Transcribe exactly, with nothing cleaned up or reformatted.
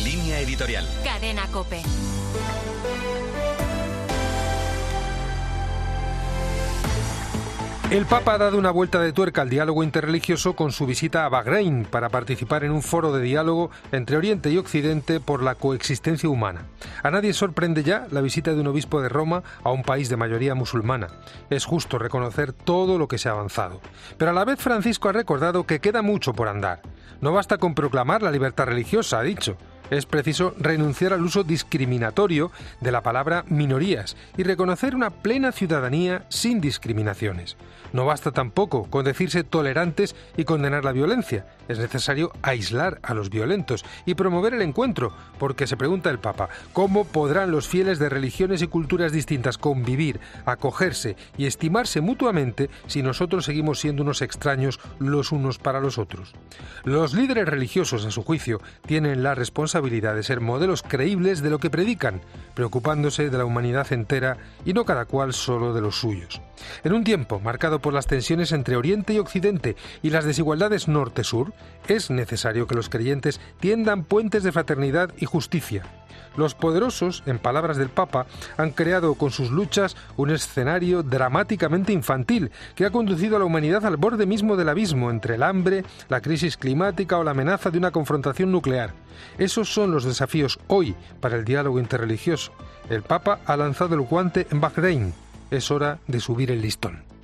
Línea editorial. Cadena COPE. El Papa ha dado una vuelta de tuerca al diálogo interreligioso con su visita a Bahrein para participar en un foro de diálogo entre Oriente y Occidente por la coexistencia humana. A nadie sorprende ya la visita de un obispo de Roma a un país de mayoría musulmana. Es justo reconocer todo lo que se ha avanzado. Pero a la vez Francisco ha recordado que queda mucho por andar. No basta con proclamar la libertad religiosa, ha dicho. Es preciso renunciar al uso discriminatorio de la palabra minorías y reconocer una plena ciudadanía sin discriminaciones. No basta tampoco con decirse tolerantes y condenar la violencia. Es necesario aislar a los violentos y promover el encuentro, porque se pregunta el Papa, ¿cómo podrán los fieles de religiones y culturas distintas convivir, acogerse y estimarse mutuamente si nosotros seguimos siendo unos extraños los unos para los otros? Los líderes religiosos, a su juicio, tienen la responsabilidad de ser modelos creíbles de lo que predican, preocupándose de la humanidad entera y no cada cual solo de los suyos. En un tiempo marcado por las tensiones entre Oriente y Occidente y las desigualdades norte-sur, es necesario que los creyentes tiendan puentes de fraternidad y justicia. Los poderosos, en palabras del Papa, han creado con sus luchas un escenario dramáticamente infantil que ha conducido a la humanidad al borde mismo del abismo entre el hambre, la crisis climática o la amenaza de una confrontación nuclear. Esos son los desafíos hoy para el diálogo interreligioso. El Papa ha lanzado el guante en Bahrein. Es hora de subir el listón.